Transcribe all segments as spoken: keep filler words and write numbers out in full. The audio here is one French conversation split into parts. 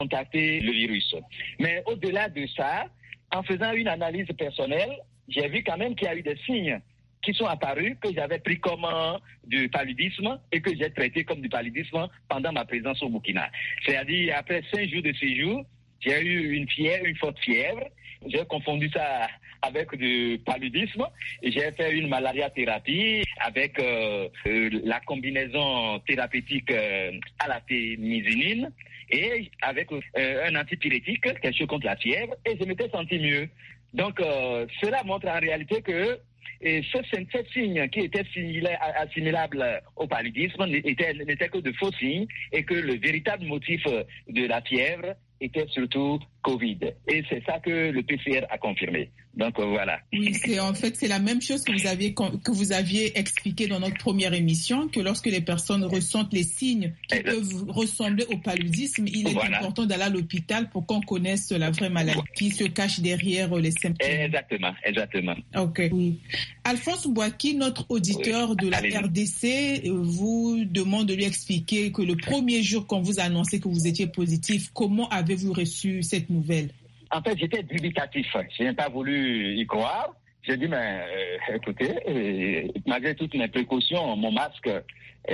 contacté le virus. Mais au-delà de ça, en faisant une analyse personnelle, j'ai vu quand même qu'il y a eu des signes qui sont apparus, que j'avais pris comme euh, du paludisme et que j'ai traité comme du paludisme pendant ma présence au Burkina. C'est-à-dire, après cinq jours de séjour, j'ai eu une fièvre, une forte fièvre. J'ai confondu ça avec du paludisme et j'ai fait une malaria-thérapie avec euh, euh, la combinaison thérapeutique euh, à la témisinine et avec euh, un antipyrétique, quelque chose contre la fièvre, et je m'étais senti mieux. Donc, euh, cela montre en réalité que et ce, ces signes qui étaient assimilables au paludisme n'étaient, n'étaient que de faux signes et que le véritable motif de la fièvre était surtout Covid. Et c'est ça que le P C R a confirmé. Donc euh, voilà. Oui, c'est en fait c'est la même chose que vous aviez que vous aviez expliqué dans notre première émission, que lorsque les personnes ressentent les signes qui Exactement. peuvent ressembler au paludisme, il est voilà. important d'aller à l'hôpital pour qu'on connaisse la vraie maladie qui se cache derrière les symptômes. Exactement, exactement. Ok. Oui. Alphonse Bouaki, notre auditeur oui. de la Allez-y. R D C, vous demande de lui expliquer que le premier jour qu'on vous a annoncé que vous étiez positif, comment avez-vous reçu cette nouvelle? En fait, j'étais dubitatif. Je n'ai pas voulu y croire. J'ai dit, mais euh, écoutez, euh, malgré toutes mes précautions, mon masque, euh,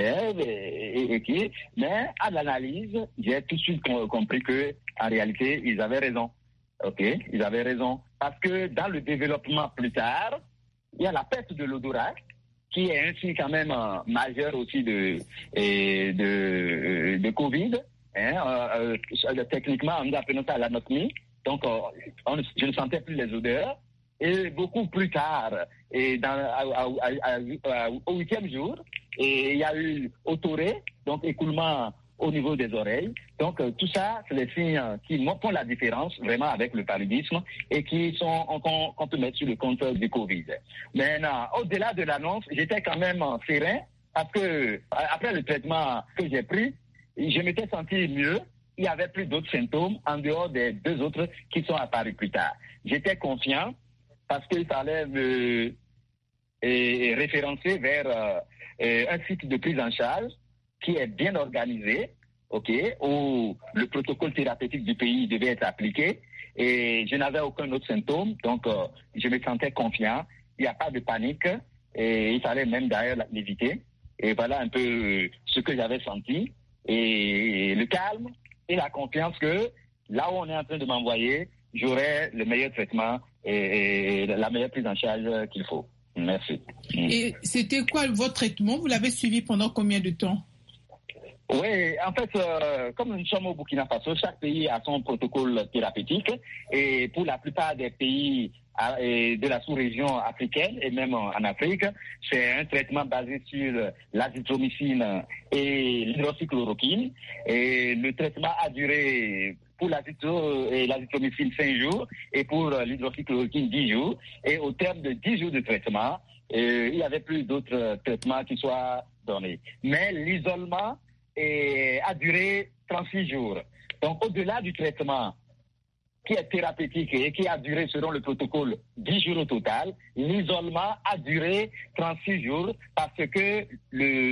et, et, et, mais à l'analyse, j'ai tout de suite compris que, en réalité, ils avaient raison. Ok, ils avaient raison. Parce que dans le développement plus tard, il y a la perte de l'odorat, qui est ainsi quand même euh, majeure aussi de, et de, de Covid. Hein, euh, euh, techniquement, nous appelons ça l'anosmie. Donc, euh, on, je ne sentais plus les odeurs. Et beaucoup plus tard, et dans, à, à, à, à, au huitième jour, et il y a eu autoré, donc écoulement au niveau des oreilles. Donc, euh, tout ça, c'est les signes qui font la différence vraiment avec le paludisme et qui sont qu'on, qu'on peut mettre sur le compte du Covid. Maintenant, au-delà de l'annonce, j'étais quand même serein parce que après le traitement que j'ai pris, je m'étais senti mieux. Il n'y avait plus d'autres symptômes en dehors des deux autres qui sont apparus plus tard. J'étais confiant parce qu'il fallait me et, référencer vers euh, un site de prise en charge qui est bien organisé, ok, où le protocole thérapeutique du pays devait être appliqué et je n'avais aucun autre symptôme, donc euh, je me sentais confiant. Il n'y a pas de panique et il fallait même d'ailleurs l'éviter. Et voilà un peu ce que j'avais senti et le calme et la confiance que là où on est en train de m'envoyer, j'aurai le meilleur traitement et, et la meilleure prise en charge qu'il faut. Merci. Et c'était quoi votre traitement? Vous l'avez suivi pendant combien de temps? Oui, en fait, euh, comme nous sommes au Burkina Faso, chaque pays a son protocole thérapeutique et pour la plupart des pays de la sous-région africaine et même en Afrique, c'est un traitement basé sur l'azithromycine et l'hydroxychloroquine. Et le traitement a duré pour l'azithromycine cinq jours et pour l'hydroxychloroquine dix jours. Et au terme de dix jours de traitement, il n'y avait plus d'autres traitements qui soient donnés. Mais l'isolement est, a duré trente-six jours. Donc au-delà du traitement qui est thérapeutique et qui a duré selon le protocole dix jours au total, l'isolement a duré trente-six jours parce que le,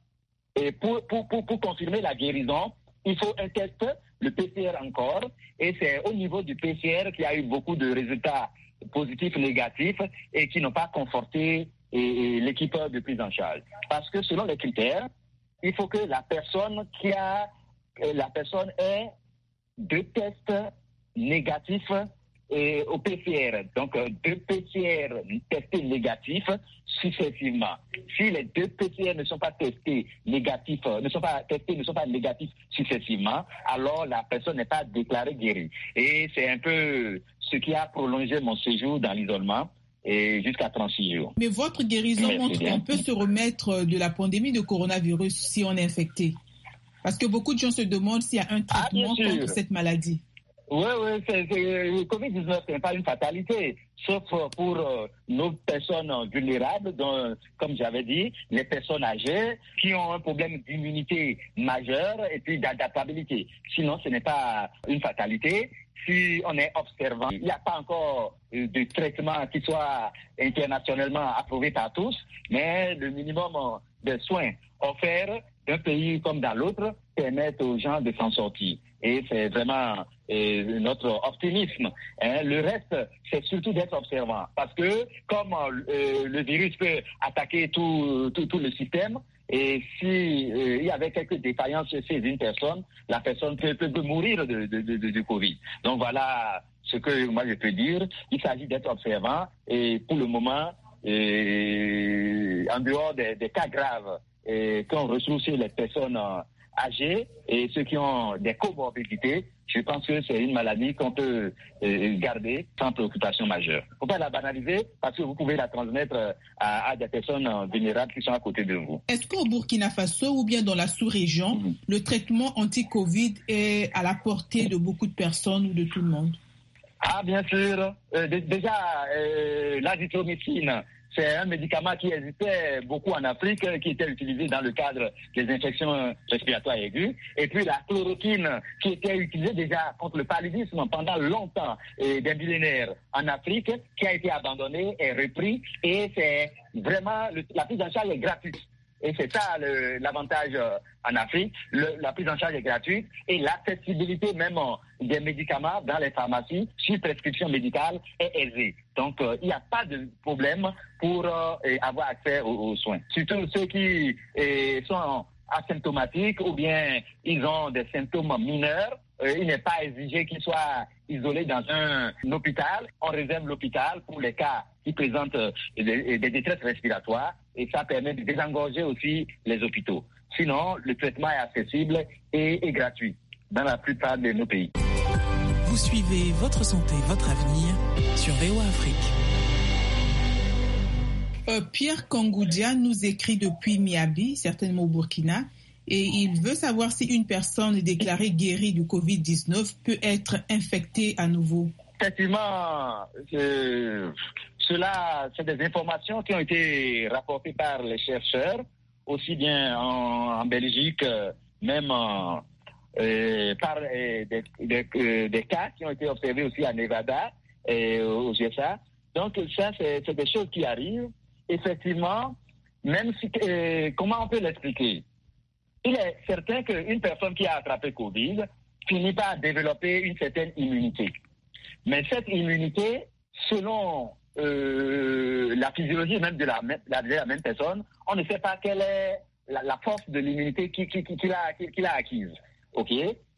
et pour, pour, pour, pour confirmer la guérison, il faut un test, le P C R encore, et c'est au niveau du P C R qu'il y a eu beaucoup de résultats positifs, négatifs et qui n'ont pas conforté et, et l'équipe de prise en charge. Parce que selon les critères, il faut que la personne qui a, la personne ait deux tests négatifs et au P C R. Donc, deux P C R testés négatifs successivement. Si les deux P C R ne sont pas testés négatifs, ne sont pas testés, ne sont pas négatifs successivement, alors la personne n'est pas déclarée guérie. Et c'est un peu ce qui a prolongé mon séjour dans l'isolement et jusqu'à trente-six jours. Mais votre guérison Merci montre bien. qu'on peut se remettre de la pandémie de coronavirus si on est infecté. Parce que beaucoup de gens se demandent s'il y a un traitement ah, contre cette maladie. Oui, oui, c'est, c'est, le covid dix-neuf, ce n'est pas une fatalité, sauf pour euh, nos personnes vulnérables, dont, comme j'avais dit, les personnes âgées qui ont un problème d'immunité majeure et puis d'adaptabilité. Sinon, ce n'est pas une fatalité. Si on est observant, il n'y a pas encore euh, de traitement qui soit internationalement approuvé par tous, mais le minimum de soins offerts d'un pays comme dans l'autre permettent aux gens de s'en sortir. et c'est vraiment euh, notre optimisme. Hein. Le reste, c'est surtout d'être observant, parce que comme euh, le virus peut attaquer tout, tout, tout le système, et si euh, il y avait quelques défaillances chez une personne, la personne peut, peut, peut mourir de, de, de, de, de Covid. Donc voilà ce que moi je peux dire. Il s'agit d'être observant, et pour le moment, euh, en dehors des, des cas graves euh, qu'on retrouve chez les personnes euh, âgés et ceux qui ont des comorbidités, je pense que c'est une maladie qu'on peut euh, garder sans préoccupation majeure. Il ne faut pas la banaliser parce que vous pouvez la transmettre à, à des personnes vulnérables qui sont à côté de vous. Est-ce qu'au Burkina Faso ou bien dans la sous-région, mmh. le traitement anti-Covid est à la portée de beaucoup de personnes ou de tout le monde? Ah, bien sûr. Euh, d- déjà, euh, l'azithromycine, c'est un médicament qui existait beaucoup en Afrique, qui était utilisé dans le cadre des infections respiratoires aiguës. Et puis la chloroquine, qui était utilisée déjà contre le paludisme pendant longtemps, et des millénaires en Afrique, qui a été abandonnée et repris. Et c'est vraiment, le, la prise en charge est gratuite. Et c'est ça le, l'avantage euh, en Afrique. Le, la prise en charge est gratuite et l'accessibilité même euh, des médicaments dans les pharmacies sur prescription médicale est aisée. Donc euh, il n'y a pas de problème pour euh, avoir accès aux, aux soins. Surtout ceux qui euh, sont asymptomatiques ou bien ils ont des symptômes mineurs. Euh, il n'est pas exigé qu'ils soient isolés dans un, un hôpital. On réserve l'hôpital pour les cas qui présentent euh, des, des détresses respiratoires et ça permet de désengorger aussi les hôpitaux. Sinon, le traitement est accessible et, et gratuit dans la plupart de nos pays. Vous suivez Votre Santé, Votre Avenir sur V O A Afrique. Euh, Pierre Kangoudia nous écrit depuis Miabi, certainement au Burkina, et il veut savoir si une personne déclarée guérie du covid dix-neuf peut être infectée à nouveau. Effectivement, euh, cela, c'est des informations qui ont été rapportées par les chercheurs, aussi bien en, en Belgique, même en, euh, par euh, des, des, euh, des cas qui ont été observés aussi à Nevada et aux U S A. Donc ça, c'est, c'est des choses qui arrivent. Effectivement, même si, euh, comment on peut l'expliquer? Il est certain qu'une personne qui a attrapé Covid finit par développer une certaine immunité. Mais cette immunité, selon euh, la physiologie même de la, de la même personne, on ne sait pas quelle est la, la force de l'immunité qu'il, qu'il, qu'il, a, qu'il a acquise. Ok?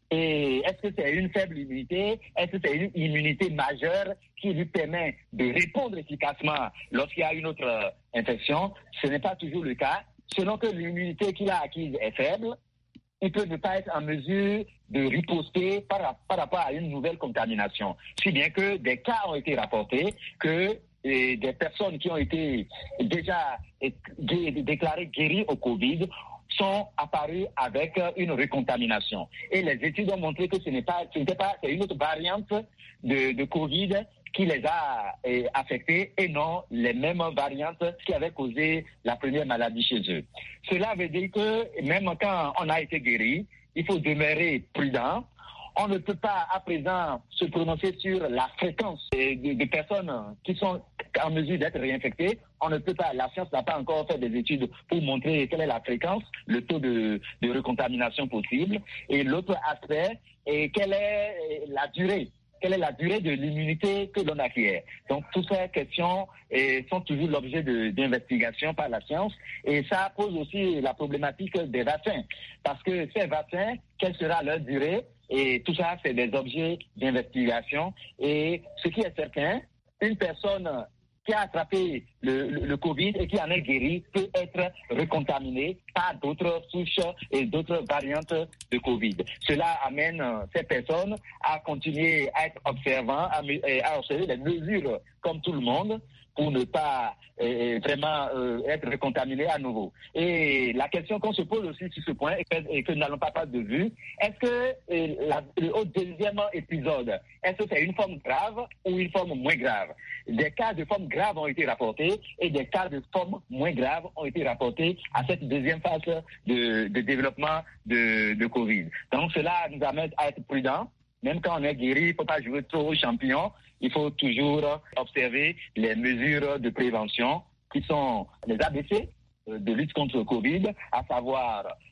Et est-ce que c'est une faible immunité? Est-ce que c'est une immunité majeure qui lui permet de répondre efficacement lorsqu'il y a une autre euh, infection? Ce n'est pas toujours le cas. Selon que l'immunité qu'il a acquise est faible, il peut ne pas être en mesure de riposter par, par rapport à une nouvelle contamination. Si bien que des cas ont été rapportés que et des personnes qui ont été déjà déclarées guéries au Covid sont apparues avec une recontamination. Et les études ont montré que ce n'est pas, ce n'était pas, c'est une autre variante de, de Covid qui les a eh, affectés et non les mêmes variantes qui avaient causé la première maladie chez eux. Cela veut dire que même quand on a été guéri, il faut demeurer prudent. On ne peut pas à présent se prononcer sur la fréquence de, de personnes qui sont en mesure d'être réinfectées. On ne peut pas, la science n'a pas encore fait des études pour montrer quelle est la fréquence, le taux de, de recontamination possible. Et l'autre aspect est quelle est la durée. Quelle est la durée de l'immunité que l'on acquiert? Donc, toutes ces questions eh, sont toujours l'objet de, d'investigation par la science. Et ça pose aussi la problématique des vaccins. Parce que ces vaccins, quelle sera leur durée? Et tout ça, c'est des objets d'investigation. Et ce qui est certain, une personne qui a attrapé le, le, le Covid et qui en est guéri peut être recontaminée par d'autres souches et d'autres variantes de Covid. Cela amène ces personnes à continuer à être observants, à, à observer les mesures comme tout le monde pour ne pas euh, vraiment euh, être recontaminés à nouveau. Et la question qu'on se pose aussi sur ce point et que, et que nous n'allons pas perdre de vue, est-ce que euh, la, le au deuxième épisode, est-ce que c'est une forme grave ou une forme moins grave? Des cas de forme grave ont été rapportés et des cas de forme moins grave ont été rapportés à cette deuxième phase de, de développement de, de Covid. Donc cela nous amène à être prudents. Même quand on est guéri, il ne faut pas jouer trop au champignon. Il faut toujours observer les mesures de prévention qui sont les A B C de lutte contre le Covid, à savoir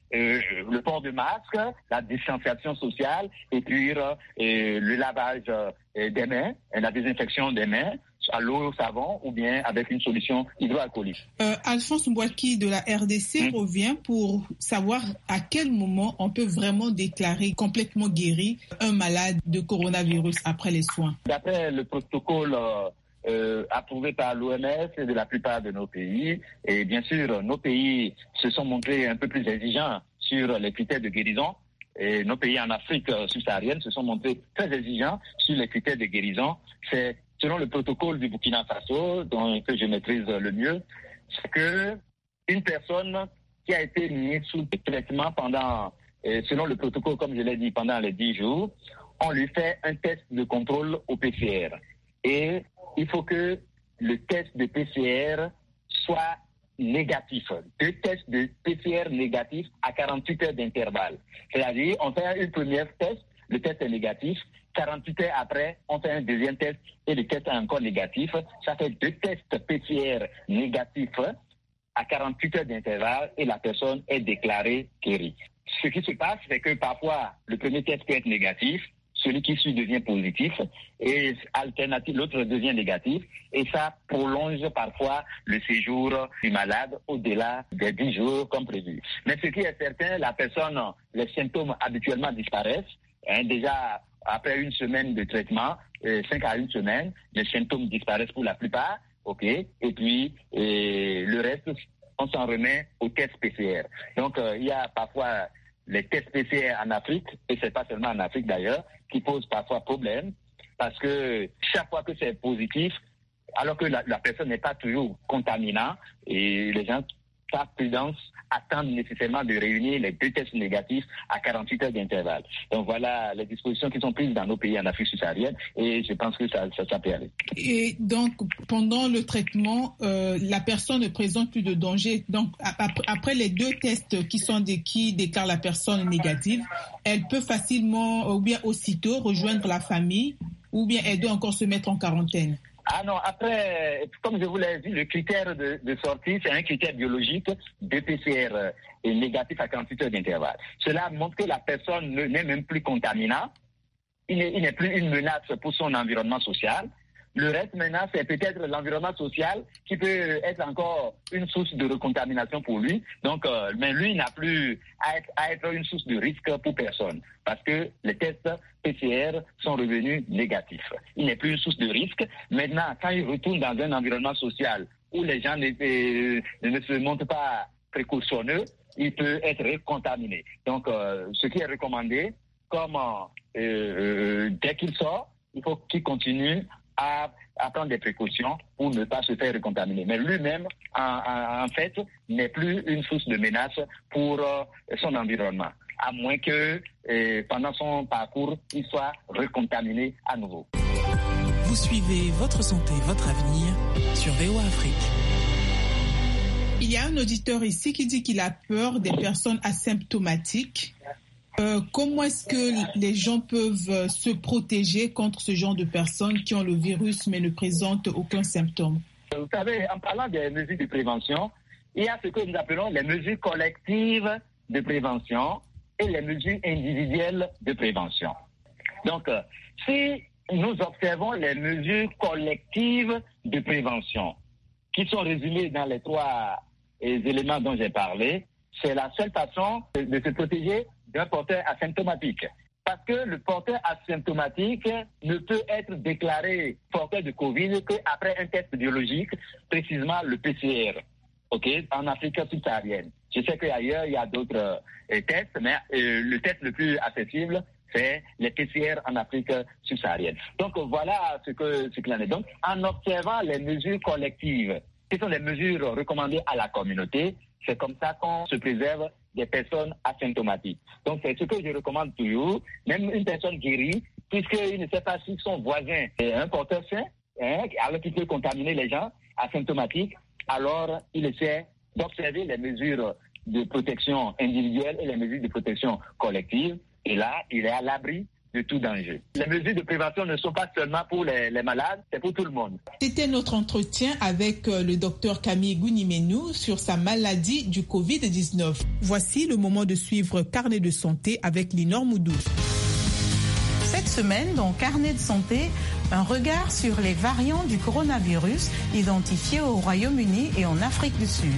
euh, le port de masque, la distanciation sociale et puis euh, le lavage euh, des mains, et la désinfection des mains à l'eau, au savon ou bien avec une solution hydroalcoolique. Euh, Alphonse Mbouaki de la R D C mmh. revient pour savoir à quel moment on peut vraiment déclarer complètement guéri un malade de coronavirus après les soins. D'après le protocole euh, euh, approuvé par l'O M S et de la plupart de nos pays, et bien sûr, nos pays se sont montrés un peu plus exigeants sur les critères de guérison. Et nos pays en Afrique subsaharienne se sont montrés très exigeants sur les critères de guérison. C'est selon le protocole du Burkina Faso, dont, que je maîtrise le mieux, c'est que une personne qui a été mise sous traitement pendant, euh, selon le protocole, comme je l'ai dit, pendant les dix jours, on lui fait un test de contrôle au P C R. Et il faut que le test de P C R soit négatif. Deux tests de P C R négatifs à quarante-huit heures d'intervalle. C'est-à-dire, on fait une première test, le test est négatif. quarante-huit heures après, on fait un deuxième test et le test est encore négatif. Ça fait deux tests P C R négatifs à quarante-huit heures d'intervalle et la personne est déclarée guérie. Ce qui se passe, c'est que parfois, le premier test peut être négatif, celui qui suit devient positif et alternative, l'autre devient négatif et ça prolonge parfois le séjour du malade au-delà des dix jours comme prévu. Mais ce qui est certain, la personne, les symptômes habituellement disparaissent. Hein, déjà, après une semaine de traitement, euh, cinq à une semaine, les symptômes disparaissent pour la plupart, ok, et puis et le reste, on s'en remet au test P C R. Donc, euh, il y a parfois les tests P C R en Afrique, et c'est pas seulement en Afrique d'ailleurs, qui posent parfois problème, parce que chaque fois que c'est positif, alors que la, la personne n'est pas toujours contaminante, et les gens, par prudence, attendent nécessairement de réunir les deux tests négatifs à quarante-huit heures d'intervalle. Donc voilà les dispositions qui sont prises dans nos pays en Afrique subsaharienne et je pense que ça, ça, ça peut aller. Et donc, pendant le traitement, euh, la personne ne présente plus de danger. Donc, après les deux tests qui sont des, qui déclarent la personne négative, elle peut facilement ou bien aussitôt rejoindre la famille ou bien elle doit encore se mettre en quarantaine. Ah non, après, comme je vous l'ai dit, le critère de, de sortie, c'est un critère biologique de P C R et négatif à quarante-huit heures d'intervalle. Cela montre que la personne ne, n'est même plus contaminante, il n'est, il n'est plus une menace pour son environnement social. Le reste maintenant, c'est peut-être l'environnement social qui peut être encore une source de recontamination pour lui. Donc, euh, mais lui n'a plus à être, à être une source de risque pour personne parce que les tests P C R sont revenus négatifs. Il n'est plus une source de risque. Maintenant, quand il retourne dans un environnement social où les gens ne, euh, ne se montrent pas précautionneux, il peut être contaminé. Donc, euh, ce qui est recommandé, comme euh, euh, dès qu'il sort, il faut qu'il continue à, à prendre des précautions pour ne pas se faire recontaminer. Mais lui-même, en, en, en fait, n'est plus une source de menace pour euh, son environnement, à moins que euh, pendant son parcours, il soit recontaminé à nouveau. Vous suivez Votre Santé, Votre Avenir sur V O A Afrique. Il y a un auditeur ici qui dit qu'il a peur des personnes asymptomatiques. Euh, comment est-ce que les gens peuvent se protéger contre ce genre de personnes qui ont le virus mais ne présentent aucun symptôme? Vous savez, en parlant des mesures de prévention, il y a ce que nous appelons les mesures collectives de prévention et les mesures individuelles de prévention. Donc, si nous observons les mesures collectives de prévention, qui sont résumées dans les trois éléments dont j'ai parlé, c'est la seule façon de, de se protéger d'un porteur asymptomatique. Parce que le porteur asymptomatique ne peut être déclaré porteur de Covid qu'après un test biologique, précisément le P C R, okay, en Afrique subsaharienne. Je sais qu'ailleurs, il y a d'autres euh, tests, mais euh, le test le plus accessible, c'est les P C R en Afrique subsaharienne. Donc voilà ce que ce qu'il en est. Donc, en observant les mesures collectives, qui sont les mesures recommandées à la communauté, c'est comme ça qu'on se préserve des personnes asymptomatiques. Donc, c'est ce que je recommande toujours. Même une personne guérie, puisqu'il ne sait pas si son voisin est un porteur sain, hein, alors qu'il peut contaminer les gens asymptomatiques, alors il essaie d'observer les mesures de protection individuelle et les mesures de protection collective. Et là, il est à l'abri de tout danger. Les mesures de prévention ne sont pas seulement pour les, les malades, c'est pour tout le monde. C'était notre entretien avec le docteur Camille Gounimenou sur sa maladie du covid dix-neuf. Voici le moment de suivre Carnet de santé avec Linor Moudou. Cette semaine, dans Carnet de santé, un regard sur les variants du coronavirus identifiés au Royaume-Uni et en Afrique du Sud.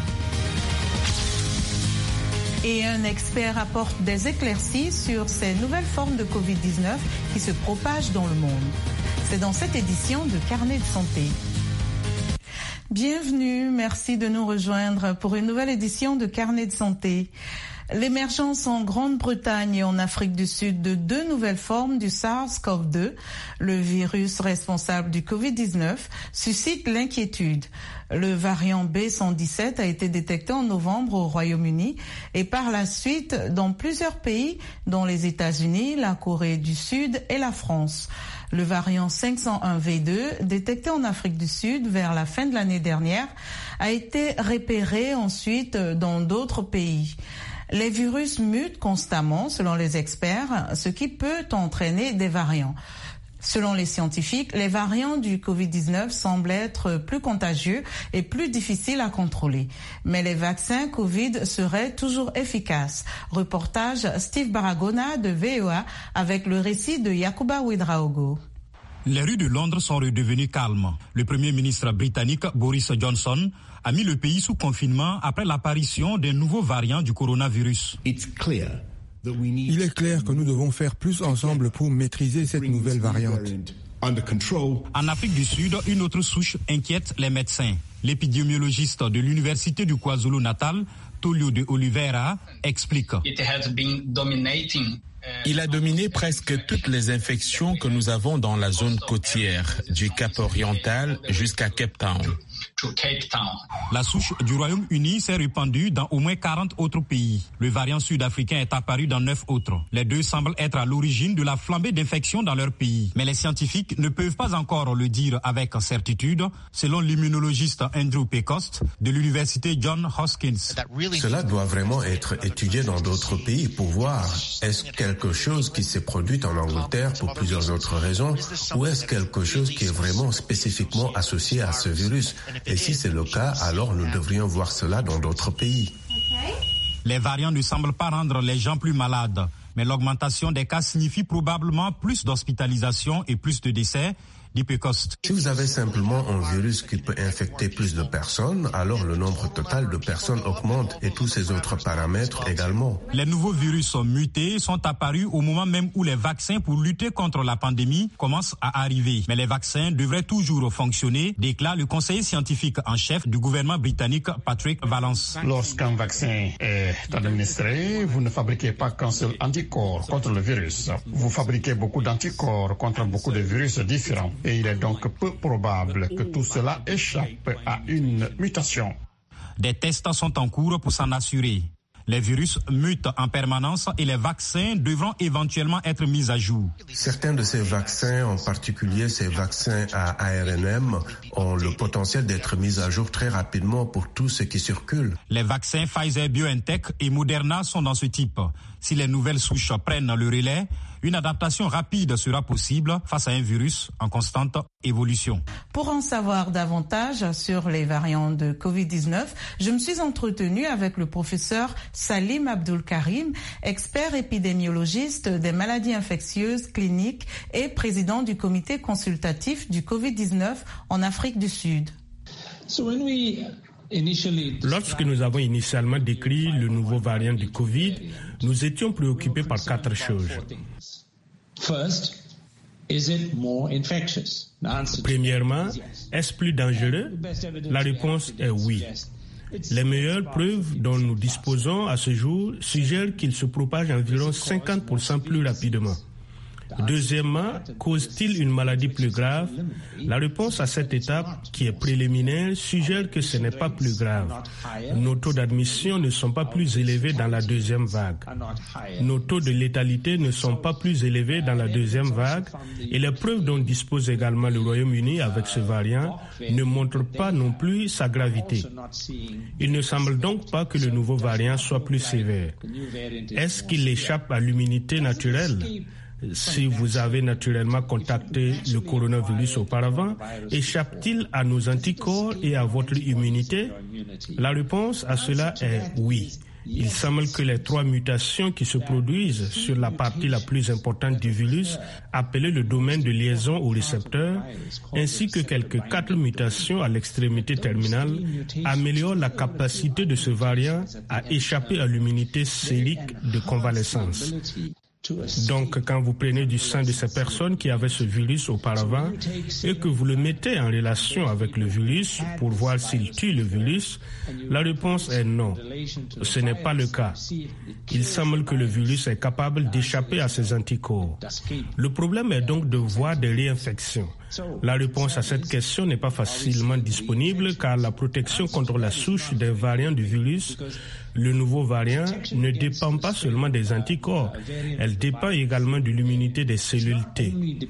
Et un expert apporte des éclaircies sur ces nouvelles formes de covid dix-neuf qui se propagent dans le monde. C'est dans cette édition de Carnet de santé. Bienvenue, merci de nous rejoindre pour une nouvelle édition de Carnet de santé. L'émergence en Grande-Bretagne et en Afrique du Sud de deux nouvelles formes du SARS-CoV deux, le virus responsable du covid dix-neuf, suscite l'inquiétude. Le variant B cent dix-sept a été détecté en novembre au Royaume-Uni et par la suite dans plusieurs pays, dont les États-Unis, la Corée du Sud et la France. Le variant cinq cent un V deux, détecté en Afrique du Sud vers la fin de l'année dernière, a été repéré ensuite dans d'autres pays. Les virus mutent constamment, selon les experts, ce qui peut entraîner des variants. Selon les scientifiques, les variants du covid dix-neuf semblent être plus contagieux et plus difficiles à contrôler. Mais les vaccins Covid seraient toujours efficaces. Reportage Steve Baragona de V O A avec le récit de Yacouba Ouedraogo. Les rues de Londres sont redevenues calmes. Le Premier ministre britannique Boris Johnson a mis le pays sous confinement après l'apparition d'un nouveau variant du coronavirus. Il est clair que nous devons faire plus ensemble pour maîtriser cette nouvelle variante. En Afrique du Sud, une autre souche inquiète les médecins. L'épidémiologiste de l'Université du KwaZulu-Natal, Tolio de Oliveira, explique. Il a dominé presque toutes les infections que nous avons dans la zone côtière, du Cap oriental jusqu'à Cape Town. La souche du Royaume-Uni s'est répandue dans au moins quarante autres pays. Le variant sud-africain est apparu dans neuf autres. Les deux semblent être à l'origine de la flambée d'infections dans leur pays. Mais les scientifiques ne peuvent pas encore le dire avec certitude, selon l'immunologiste Andrew Pecost de l'université Johns Hopkins. Cela doit vraiment être étudié dans d'autres pays pour voir est-ce quelque chose qui s'est produit en Angleterre pour plusieurs autres raisons ou est-ce quelque chose qui est vraiment spécifiquement associé à ce virus. Et si c'est le cas, alors nous devrions voir cela dans d'autres pays. Les variants ne semblent pas rendre les gens plus malades, mais l'augmentation des cas signifie probablement plus d'hospitalisation et plus de décès, dit Pecost. Si vous avez simplement un virus qui peut infecter plus de personnes, alors le nombre total de personnes augmente et tous ces autres paramètres également. Les nouveaux virus mutés sont apparus au moment même où les vaccins pour lutter contre la pandémie commencent à arriver. Mais les vaccins devraient toujours fonctionner, déclare le conseiller scientifique en chef du gouvernement britannique Patrick Vallance. Lorsqu'un vaccin est administré, vous ne fabriquez pas qu'un seul anticorps contre le virus. Vous fabriquez beaucoup d'anticorps contre beaucoup de virus différents. Et il est donc peu probable que tout cela échappe à une mutation. Des tests sont en cours pour s'en assurer. Les virus mutent en permanence et les vaccins devront éventuellement être mis à jour. Certains de ces vaccins, en particulier ces vaccins à A R N M, ont le potentiel d'être mis à jour très rapidement pour tout ce qui circule. Les vaccins Pfizer-BioNTech et Moderna sont dans ce type. Si les nouvelles souches prennent le relais, une adaptation rapide sera possible face à un virus en constante évolution. Pour en savoir davantage sur les variants de covid dix-neuf, je me suis entretenue avec le professeur Salim Abdul Karim, expert épidémiologiste des maladies infectieuses cliniques et président du comité consultatif du covid dix-neuf en Afrique du Sud. Lorsque nous avons initialement décrit le nouveau variant du Covid, nous étions préoccupés par quatre choses. Premièrement, est-ce plus dangereux? La réponse est oui. Les meilleures preuves dont nous disposons à ce jour suggèrent qu'il se propage environ cinquante pour cent plus rapidement. Deuxièmement, cause-t-il une maladie plus grave? La réponse à cette étape, qui est préliminaire, suggère que ce n'est pas plus grave. Nos taux d'admission ne sont pas plus élevés dans la deuxième vague. Nos taux de létalité ne sont pas plus élevés dans la deuxième vague et les preuves dont dispose également le Royaume-Uni avec ce variant ne montrent pas non plus sa gravité. Il ne semble donc pas que le nouveau variant soit plus sévère. Est-ce qu'il échappe à l'immunité naturelle? Si vous avez naturellement contacté le coronavirus auparavant, échappe-t-il à nos anticorps et à votre immunité? La réponse à cela est oui. Il semble que les trois mutations qui se produisent sur la partie la plus importante du virus, appelée le domaine de liaison au récepteur, ainsi que quelques quatre mutations à l'extrémité terminale, améliorent la capacité de ce variant à échapper à l'immunité sérique de convalescence. Donc, quand vous prenez du sang de ces personnes qui avaient ce virus auparavant et que vous le mettez en relation avec le virus pour voir s'il tue le virus, la réponse est non. Ce n'est pas le cas. Il semble que le virus est capable d'échapper à ces anticorps. Le problème est donc de voir des réinfections. La réponse à cette question n'est pas facilement disponible car la protection contre la souche des variants du virus, le nouveau variant, ne dépend pas seulement des anticorps, elle dépend également de l'immunité des cellules T.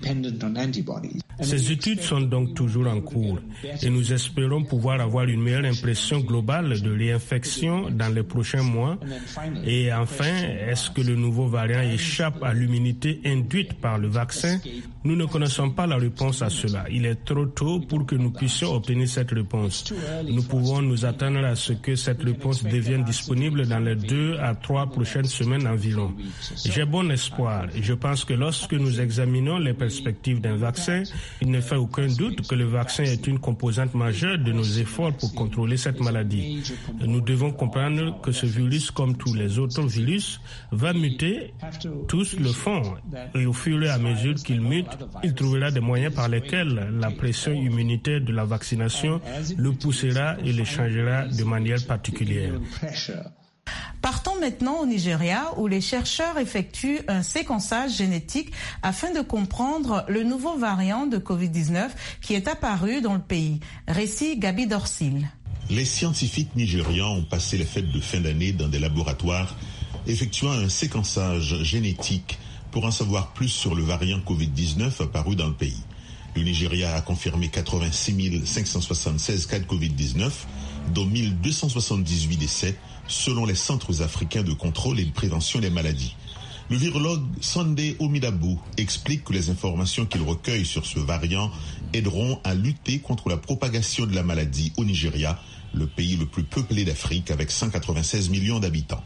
Ces études sont donc toujours en cours et nous espérons pouvoir avoir une meilleure impression globale de réinfection dans les prochains mois. Et enfin, est-ce que le nouveau variant échappe à l'immunité induite par le vaccin? Nous ne connaissons pas la réponse à cela. Il est trop tôt pour que nous puissions obtenir cette réponse. Nous pouvons nous attendre à ce que cette réponse devienne disponible dans les deux à trois prochaines semaines environ. J'ai bon espoir. Je pense que lorsque nous examinons les perspectives d'un vaccin, il ne fait aucun doute que le vaccin est une composante majeure de nos efforts pour contrôler cette maladie. Nous devons comprendre que ce virus, comme tous les autres virus, va muter. Tous le font. Et au fur et à mesure qu'il mute, il trouvera des moyens par lesquels la pression immunitaire de la vaccination le poussera et le changera de manière particulière. Partons maintenant au Nigeria où les chercheurs effectuent un séquençage génétique afin de comprendre le nouveau variant de covid dix-neuf qui est apparu dans le pays. Récit Gabi Dorsil. Les scientifiques nigérians ont passé les fêtes de fin d'année dans des laboratoires effectuant un séquençage génétique pour en savoir plus sur le variant covid dix-neuf apparu dans le pays. Le Nigeria a confirmé quatre-vingt-six mille cinq cent soixante-seize cas de covid dix-neuf, dont mille deux cent soixante-dix-huit décès, selon les centres africains de contrôle et de prévention des maladies. Le virologue Sunday Omidabu explique que les informations qu'il recueille sur ce variant aideront à lutter contre la propagation de la maladie au Nigeria, le pays le plus peuplé d'Afrique avec cent quatre-vingt-seize millions d'habitants.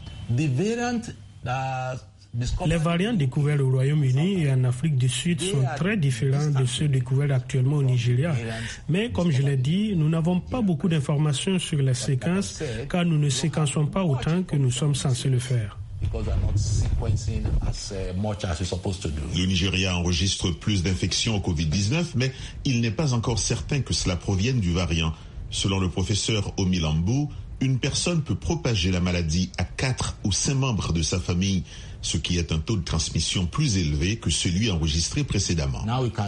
Les variants découverts au Royaume-Uni et en Afrique du Sud sont très différents de ceux découverts actuellement au Nigeria. Mais comme je l'ai dit, nous n'avons pas beaucoup d'informations sur les séquences car nous ne séquençons pas autant que nous sommes censés le faire. Le Nigeria enregistre plus d'infections au covid dix-neuf, mais il n'est pas encore certain que cela provienne du variant. Selon le professeur Omilambu, une personne peut propager la maladie à quatre ou cinq membres de sa famille, ce qui est un taux de transmission plus élevé que celui enregistré précédemment.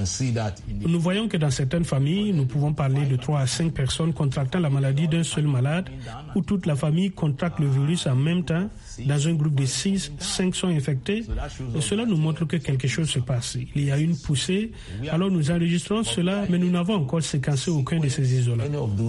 Nous voyons que dans certaines familles, nous pouvons parler de trois à cinq personnes contractant la maladie d'un seul malade, où toute la famille contracte le virus en même temps. Dans un groupe de six, cinq sont infectés. Et cela nous montre que quelque chose se passe. Il y a une poussée. Alors nous enregistrons cela, mais nous n'avons encore séquencé aucun de ces isolats.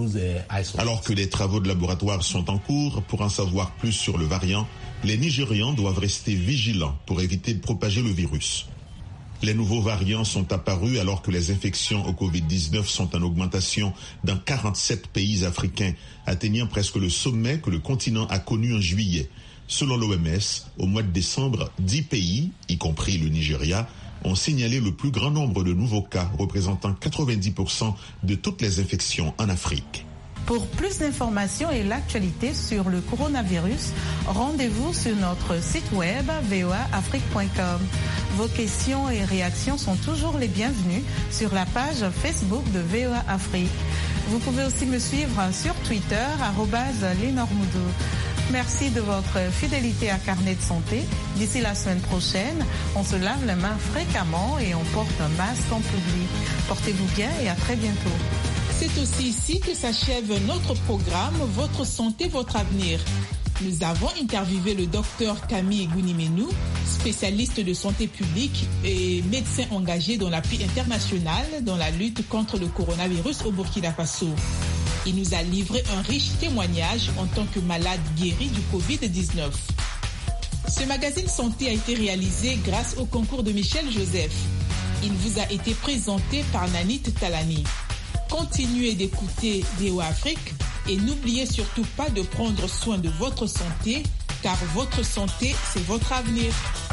Alors que les travaux de laboratoire sont en cours pour en savoir plus sur le variant, les Nigérians doivent rester vigilants pour éviter de propager le virus. Les nouveaux variants sont apparus alors que les infections au covid dix-neuf sont en augmentation dans quarante-sept pays africains, atteignant presque le sommet que le continent a connu en juillet. Selon l'O M S, au mois de décembre, dix pays, y compris le Nigeria, ont signalé le plus grand nombre de nouveaux cas, représentant quatre-vingt-dix pour cent de toutes les infections en Afrique. Pour plus d'informations et l'actualité sur le coronavirus, rendez-vous sur notre site web v o a afrique point com. Vos questions et réactions sont toujours les bienvenues sur la page Facebook de V O A Afrique. Vous pouvez aussi me suivre sur Twitter, arobase Lenormoudou. Merci de votre fidélité à Carnet de Santé. D'ici la semaine prochaine, on se lave les mains fréquemment et on porte un masque en public. Portez-vous bien et à très bientôt. C'est aussi ici que s'achève notre programme Votre santé, votre avenir. Nous avons interviewé le docteur Camille Gounimenou, spécialiste de santé publique et médecin engagé dans l'appui international dans la lutte contre le coronavirus au Burkina Faso. Il nous a livré un riche témoignage en tant que malade guéri du covid dix-neuf. Ce magazine santé a été réalisé grâce au concours de Michel Joseph. Il vous a été présenté par Nanit Talani. Continuez d'écouter V O A Afrique et n'oubliez surtout pas de prendre soin de votre santé, car votre santé, c'est votre avenir.